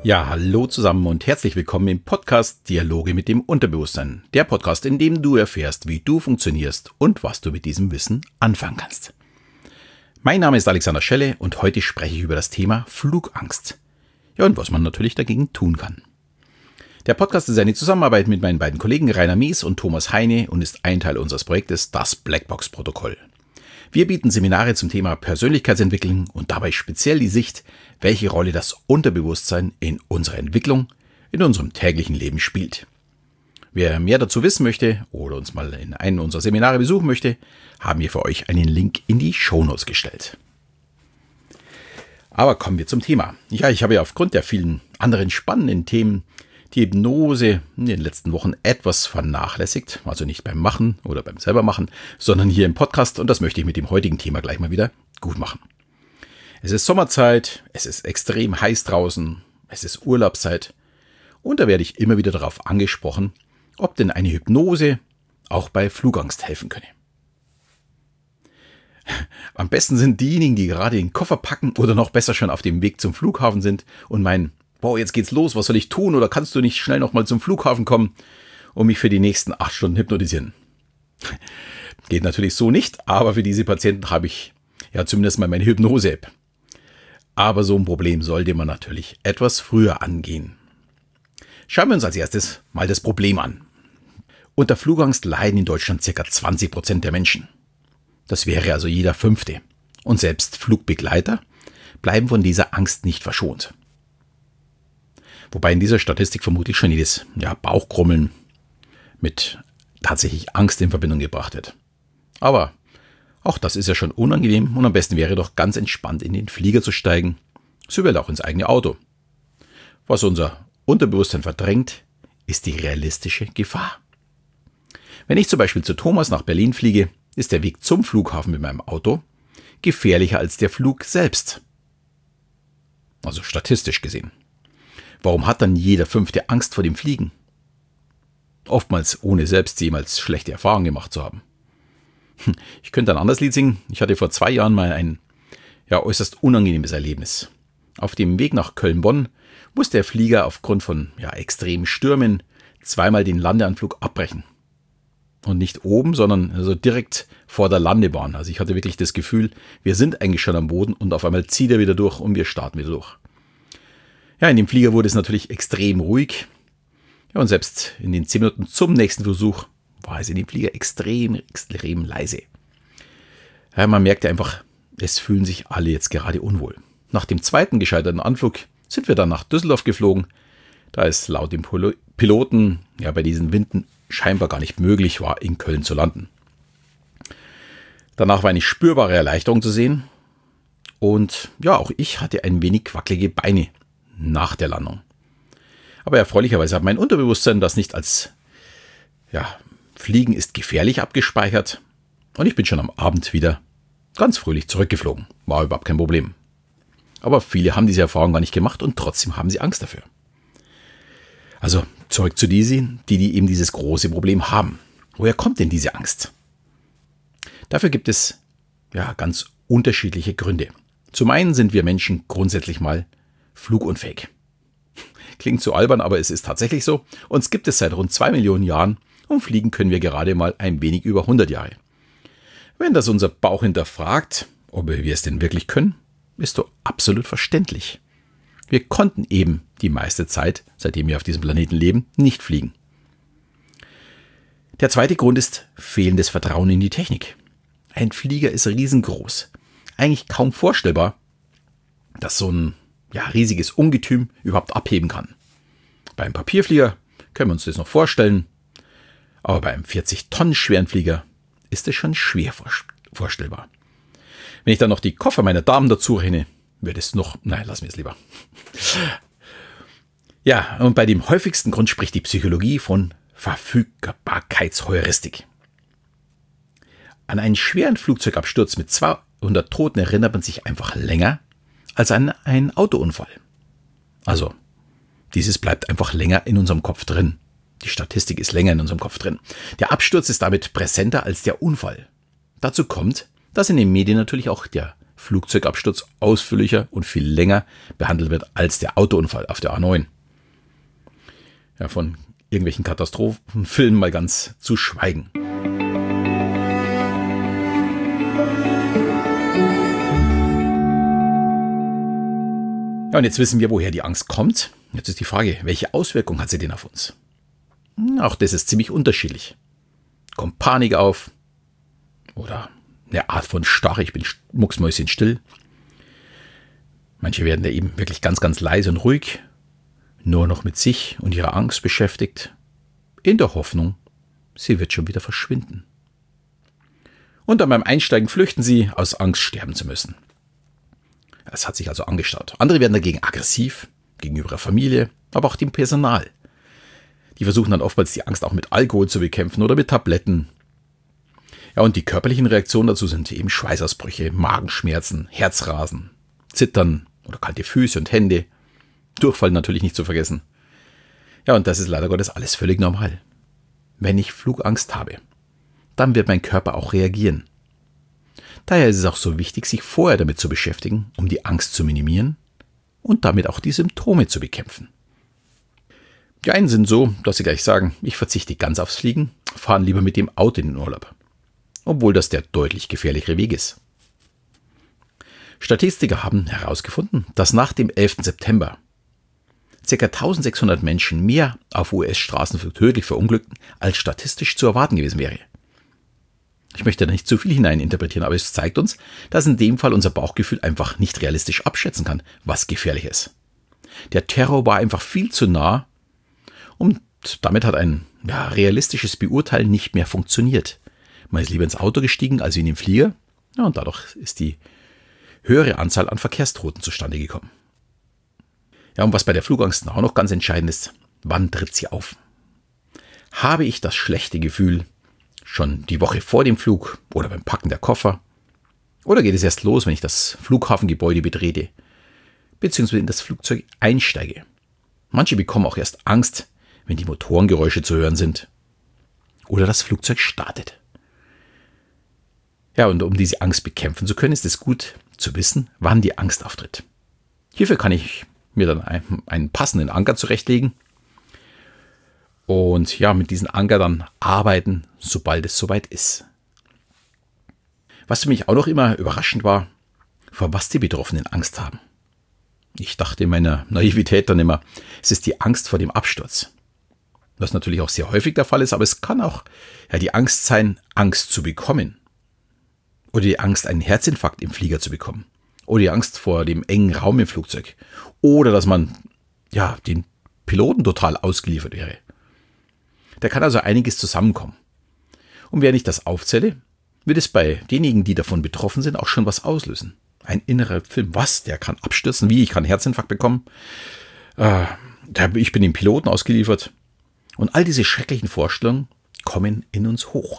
Ja, hallo zusammen und herzlich willkommen im Podcast Dialoge mit dem Unterbewusstsein. Der Podcast, in dem du erfährst, wie du funktionierst und was du mit diesem Wissen anfangen kannst. Mein Name ist Alexander Schelle und heute spreche ich über das Thema Flugangst. Ja, und was man natürlich dagegen tun kann. Der Podcast ist eine Zusammenarbeit mit meinen beiden Kollegen Rainer Mies und Thomas Heine und ist ein Teil unseres Projektes Das Blackbox-Protokoll. Wir bieten Seminare zum Thema Persönlichkeitsentwicklung und dabei speziell die Sicht, welche Rolle das Unterbewusstsein in unserer Entwicklung, in unserem täglichen Leben spielt. Wer mehr dazu wissen möchte oder uns mal in einem unserer Seminare besuchen möchte, haben wir für euch einen Link in die Shownotes gestellt. Aber kommen wir zum Thema. Ja, ich habe ja aufgrund der vielen anderen spannenden Themen die Hypnose in den letzten Wochen etwas vernachlässigt, also nicht beim Machen oder beim selbermachen, sondern hier im Podcast, und das möchte ich mit dem heutigen Thema gleich mal wieder gut machen. Es ist Sommerzeit, es ist extrem heiß draußen, es ist Urlaubszeit und da werde ich immer wieder darauf angesprochen, ob denn eine Hypnose auch bei Flugangst helfen könne. Am besten sind diejenigen, die gerade den Koffer packen oder noch besser schon auf dem Weg zum Flughafen sind und meinen, boah, jetzt geht's los, was soll ich tun, oder kannst du nicht schnell noch mal zum Flughafen kommen und mich für die nächsten 8 Stunden hypnotisieren? Geht natürlich so nicht, aber für diese Patienten habe ich ja zumindest mal meine Hypnose-App. Aber so ein Problem sollte man natürlich etwas früher angehen. Schauen wir uns als erstes mal das Problem an. Unter Flugangst leiden in Deutschland ca. 20% der Menschen. Das wäre also jeder 5. Und selbst Flugbegleiter bleiben von dieser Angst nicht verschont. Wobei in dieser Statistik vermutlich schon jedes Bauchkrummeln mit tatsächlich Angst in Verbindung gebracht wird. Aber auch das ist ja schon unangenehm und am besten wäre doch ganz entspannt in den Flieger zu steigen, sowie auch ins eigene Auto. Was unser Unterbewusstsein verdrängt, ist die realistische Gefahr. Wenn ich zum Beispiel zu Thomas nach Berlin fliege, ist der Weg zum Flughafen mit meinem Auto gefährlicher als der Flug selbst. Also statistisch gesehen. Warum hat dann jeder 5. Angst vor dem Fliegen? Oftmals ohne selbst jemals schlechte Erfahrungen gemacht zu haben. Ich könnte ein anderes Lied singen. Ich hatte vor 2 Jahren mal ein äußerst unangenehmes Erlebnis. Auf dem Weg nach Köln-Bonn musste der Flieger aufgrund von extremen Stürmen 2-mal den Landeanflug abbrechen. Und nicht oben, sondern also direkt vor der Landebahn. Also ich hatte wirklich das Gefühl, wir sind eigentlich schon am Boden und auf einmal zieht er wieder durch und wir starten wieder durch. Ja, in dem Flieger wurde es natürlich extrem ruhig. Ja, und selbst in den 10 Minuten zum nächsten Versuch war es in dem Flieger extrem leise. Ja, man merkte einfach, es fühlen sich alle jetzt gerade unwohl. Nach dem 2. gescheiterten Anflug sind wir dann nach Düsseldorf geflogen, da es laut dem Piloten bei diesen Winden scheinbar gar nicht möglich war, in Köln zu landen. Danach war eine spürbare Erleichterung zu sehen und auch ich hatte ein wenig wackelige Beine nach der Landung. Aber erfreulicherweise hat mein Unterbewusstsein das nicht als Fliegen ist gefährlich abgespeichert und ich bin schon am Abend wieder ganz fröhlich zurückgeflogen. War überhaupt kein Problem. Aber viele haben diese Erfahrung gar nicht gemacht und trotzdem haben sie Angst dafür. Also zurück zu diesen, die eben dieses große Problem haben. Woher kommt denn diese Angst? Dafür gibt es ganz unterschiedliche Gründe. Zum einen sind wir Menschen grundsätzlich mal flugunfähig. Klingt so albern, aber es ist tatsächlich so. Uns gibt es seit rund 2 Millionen Jahren und fliegen können wir gerade mal ein wenig über 100 Jahre. Wenn das unser Bauch hinterfragt, ob wir es denn wirklich können, ist doch absolut verständlich. Wir konnten eben die meiste Zeit, seitdem wir auf diesem Planeten leben, nicht fliegen. Der zweite Grund ist fehlendes Vertrauen in die Technik. Ein Flieger ist riesengroß. Eigentlich kaum vorstellbar, dass so ein riesiges Ungetüm überhaupt abheben kann. Beim Papierflieger können wir uns das noch vorstellen, aber bei einem 40 Tonnen schweren Flieger ist es schon schwer vorstellbar. Wenn ich dann noch die Koffer meiner Damen dazu rechne, wird es noch, lassen wir es lieber. Ja, und bei dem häufigsten Grund spricht die Psychologie von Verfügbarkeitsheuristik. An einen schweren Flugzeugabsturz mit 200 Toten erinnert man sich einfach länger als an einen Autounfall. Also, dieses bleibt einfach länger in unserem Kopf drin. Die Statistik ist länger in unserem Kopf drin. Der Absturz ist damit präsenter als der Unfall. Dazu kommt, dass in den Medien natürlich auch der Flugzeugabsturz ausführlicher und viel länger behandelt wird als der Autounfall auf der A9. Ja, von irgendwelchen Katastrophenfilmen mal ganz zu schweigen. Ja, und jetzt wissen wir, woher die Angst kommt. Jetzt ist die Frage, welche Auswirkungen hat sie denn auf uns? Auch das ist ziemlich unterschiedlich. Kommt Panik auf oder eine Art von Starre, ich bin mucksmäuschenstill. Manche werden da eben wirklich ganz, ganz leise und ruhig, nur noch mit sich und ihrer Angst beschäftigt, in der Hoffnung, sie wird schon wieder verschwinden. Und dann beim Einsteigen flüchten sie, aus Angst sterben zu müssen. Es hat sich also angestaut. Andere werden dagegen aggressiv, gegenüber der Familie, aber auch dem Personal. Die versuchen dann oftmals die Angst auch mit Alkohol zu bekämpfen oder mit Tabletten. Ja, und die körperlichen Reaktionen dazu sind eben Schweißausbrüche, Magenschmerzen, Herzrasen, Zittern oder kalte Füße und Hände. Durchfall natürlich nicht zu vergessen. Ja, und das ist leider Gottes alles völlig normal. Wenn ich Flugangst habe, dann wird mein Körper auch reagieren. Daher ist es auch so wichtig, sich vorher damit zu beschäftigen, um die Angst zu minimieren und damit auch die Symptome zu bekämpfen. Die einen sind so, dass sie gleich sagen, ich verzichte ganz aufs Fliegen, fahren lieber mit dem Auto in den Urlaub. Obwohl das der deutlich gefährlichere Weg ist. Statistiker haben herausgefunden, dass nach dem 11. September ca. 1600 Menschen mehr auf US-Straßen tödlich verunglückten, als statistisch zu erwarten gewesen wäre. Ich möchte da nicht zu viel hineininterpretieren, aber es zeigt uns, dass in dem Fall unser Bauchgefühl einfach nicht realistisch abschätzen kann, was gefährlich ist. Der Terror war einfach viel zu nah und damit hat ein realistisches Beurteilen nicht mehr funktioniert. Man ist lieber ins Auto gestiegen als in den Flieger, ja, und dadurch ist die höhere Anzahl an Verkehrstoten zustande gekommen. Ja, und was bei der Flugangst auch noch ganz entscheidend ist, wann tritt sie auf? Habe ich das schlechte Gefühl schon die Woche vor dem Flug oder beim Packen der Koffer? Oder geht es erst los, wenn ich das Flughafengebäude betrete, beziehungsweise in das Flugzeug einsteige? Manche bekommen auch erst Angst, wenn die Motorengeräusche zu hören sind oder das Flugzeug startet. Ja, und um diese Angst bekämpfen zu können, ist es gut zu wissen, wann die Angst auftritt. Hierfür kann ich mir dann einen passenden Anker zurechtlegen und ja, mit diesem Anker dann arbeiten, sobald es soweit ist. Was für mich auch noch immer überraschend war, vor was die Betroffenen Angst haben. Ich dachte in meiner Naivität dann immer, es ist die Angst vor dem Absturz. Was natürlich auch sehr häufig der Fall ist, aber es kann auch die Angst sein, Angst zu bekommen. Oder die Angst, einen Herzinfarkt im Flieger zu bekommen. Oder die Angst vor dem engen Raum im Flugzeug. Oder dass man den Piloten total ausgeliefert wäre. Da kann also einiges zusammenkommen. Und während ich das aufzähle, wird es bei denjenigen, die davon betroffen sind, auch schon was auslösen. Ein innerer Film. Was? Der kann abstürzen? Wie? Ich kann einen Herzinfarkt bekommen? Ich bin dem Piloten ausgeliefert. Und all diese schrecklichen Vorstellungen kommen in uns hoch.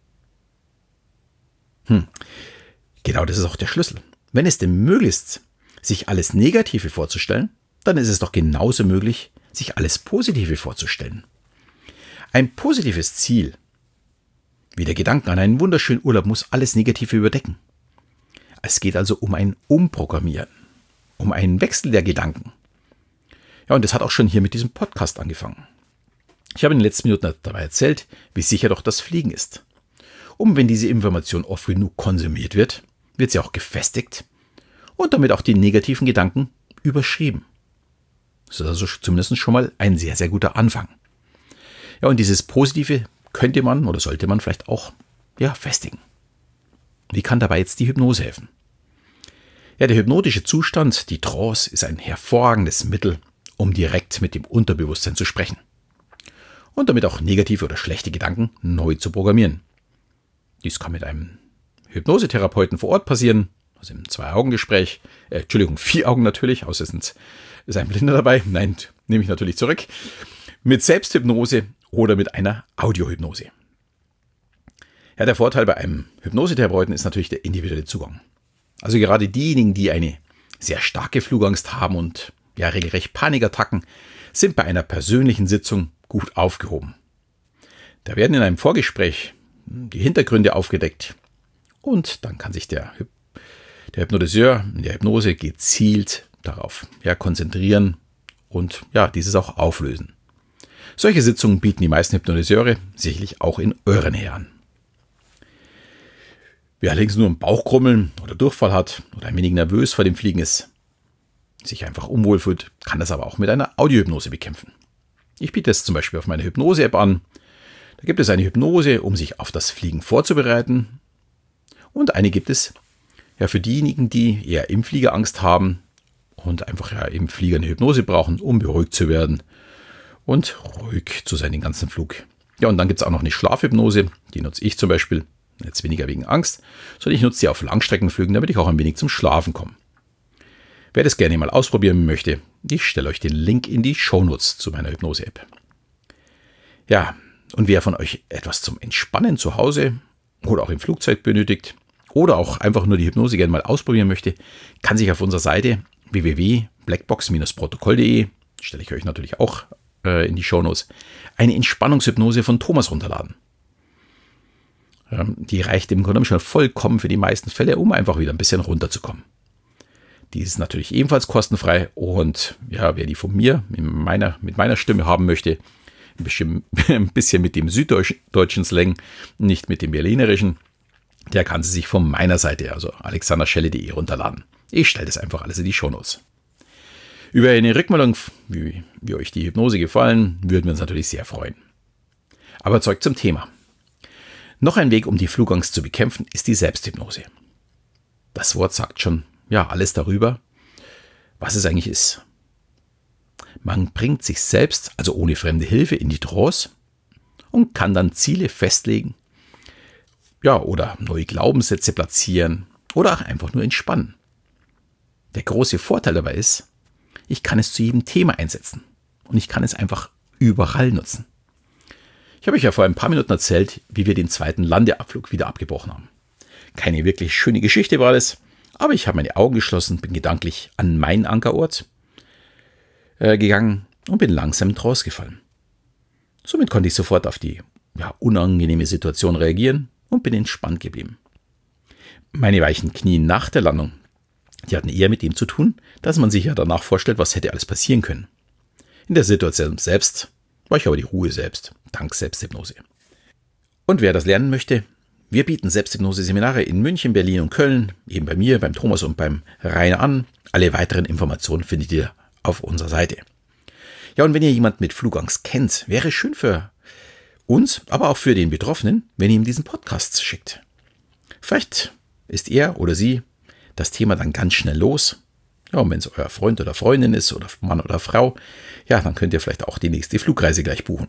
Genau, das ist auch der Schlüssel. Wenn es denn möglich ist, sich alles Negative vorzustellen, dann ist es doch genauso möglich, sich alles Positive vorzustellen. Ein positives Ziel, wie der Gedanke an einen wunderschönen Urlaub, muss alles Negative überdecken. Es geht also um ein Umprogrammieren, um einen Wechsel der Gedanken. Ja, und das hat auch schon hier mit diesem Podcast angefangen. Ich habe in den letzten Minuten dabei erzählt, wie sicher doch das Fliegen ist. Und wenn diese Information oft genug konsumiert wird, wird sie auch gefestigt und damit auch die negativen Gedanken überschrieben. Das ist also zumindest schon mal ein sehr, sehr guter Anfang. Ja, und dieses Positive könnte man oder sollte man vielleicht auch festigen. Wie kann dabei jetzt die Hypnose helfen? Ja, der hypnotische Zustand, die Trance, ist ein hervorragendes Mittel, um direkt mit dem Unterbewusstsein zu sprechen. Und damit auch negative oder schlechte Gedanken neu zu programmieren. Dies kann mit einem Hypnosetherapeuten vor Ort passieren, also im 2-Augen-Gespräch, 4 Augen natürlich, außer es ist ein Blinder dabei, nein, nehme ich natürlich zurück, mit Selbsthypnose oder mit einer Audiohypnose. Ja, der Vorteil bei einem Hypnosetherapeuten ist natürlich der individuelle Zugang. Also gerade diejenigen, die eine sehr starke Flugangst haben und regelrecht Panikattacken, sind bei einer persönlichen Sitzung gut aufgehoben. Da werden in einem Vorgespräch die Hintergründe aufgedeckt und dann kann sich der der Hypnotiseur in der Hypnose gezielt darauf konzentrieren und dieses auch auflösen. Solche Sitzungen bieten die meisten Hypnotiseure sicherlich auch in eurer Nähe an. Wer allerdings nur ein Bauchkrummeln oder Durchfall hat oder ein wenig nervös vor dem Fliegen ist, sich einfach unwohl fühlt, kann das aber auch mit einer Audiohypnose bekämpfen. Ich biete es zum Beispiel auf meiner Hypnose-App an. Da gibt es eine Hypnose, um sich auf das Fliegen vorzubereiten. Und eine gibt es für diejenigen, die eher im Flieger Angst haben und einfach im Flieger eine Hypnose brauchen, um beruhigt zu werden und ruhig zu sein den ganzen Flug. Ja, und dann gibt es auch noch eine Schlafhypnose, die nutze ich zum Beispiel, jetzt weniger wegen Angst, sondern ich nutze sie auf Langstreckenflügen, damit ich auch ein wenig zum Schlafen komme. Wer das gerne mal ausprobieren möchte, ich stelle euch den Link in die Shownotes zu meiner Hypnose-App. Ja, und wer von euch etwas zum Entspannen zu Hause oder auch im Flugzeug benötigt oder auch einfach nur die Hypnose gerne mal ausprobieren möchte, kann sich auf unserer Seite www.blackbox-protokoll.de, stelle ich euch natürlich auch in die Shownotes, eine Entspannungshypnose von Thomas runterladen. Die reicht im Grunde schon vollkommen für die meisten Fälle, um einfach wieder ein bisschen runterzukommen. Die ist natürlich ebenfalls kostenfrei und wer die von mir mit meiner Stimme haben möchte, ein bisschen mit dem süddeutschen Slang, nicht mit dem berlinerischen, der kann sie sich von meiner Seite, also alexanderschelle.de, runterladen. Ich stelle das einfach alles in die Shownotes. Über eine Rückmeldung, wie euch die Hypnose gefallen, würden wir uns natürlich sehr freuen. Aber zurück zum Thema. Noch ein Weg, um die Flugangst zu bekämpfen, ist die Selbsthypnose. Das Wort sagt schon alles darüber, was es eigentlich ist. Man bringt sich selbst, also ohne fremde Hilfe, in die Trance und kann dann Ziele festlegen, oder neue Glaubenssätze platzieren oder auch einfach nur entspannen. Der große Vorteil dabei ist, ich kann es zu jedem Thema einsetzen und ich kann es einfach überall nutzen. Ich habe euch ja vor ein paar Minuten erzählt, wie wir den zweiten Landeabflug wieder abgebrochen haben. Keine wirklich schöne Geschichte war das, aber ich habe meine Augen geschlossen, bin gedanklich an meinen Ankerort gegangen und bin langsam in Trance gefallen. Somit konnte ich sofort auf die unangenehme Situation reagieren und bin entspannt geblieben. Meine weichen Knie nach der Landung, die hatten eher mit dem zu tun, dass man sich danach vorstellt, was hätte alles passieren können. In der Situation selbst war ich aber die Ruhe selbst, dank Selbsthypnose. Und wer das lernen möchte, wir bieten Selbsthypnose-Seminare in München, Berlin und Köln, eben bei mir, beim Thomas und beim Rainer an. Alle weiteren Informationen findet ihr auf unserer Seite. Ja, und wenn ihr jemanden mit Flugangst kennt, wäre es schön für uns, aber auch für den Betroffenen, wenn ihr ihm diesen Podcast schickt. Vielleicht ist er oder sie das Thema dann ganz schnell los. Ja, und wenn es euer Freund oder Freundin ist oder Mann oder Frau, dann könnt ihr vielleicht auch die nächste Flugreise gleich buchen.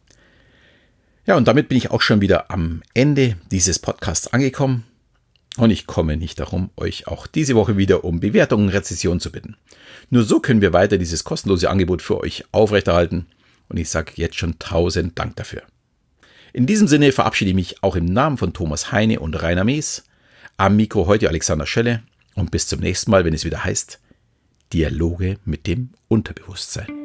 Ja, und damit bin ich auch schon wieder am Ende dieses Podcasts angekommen. Und ich komme nicht darum, euch auch diese Woche wieder um Bewertungen und Rezensionen zu bitten. Nur so können wir weiter dieses kostenlose Angebot für euch aufrechterhalten. Und ich sage jetzt schon 1000 Dank dafür. In diesem Sinne verabschiede ich mich auch im Namen von Thomas Heine und Rainer Mees. Am Mikro heute Alexander Schelle. Und bis zum nächsten Mal, wenn es wieder heißt, Dialoge mit dem Unterbewusstsein.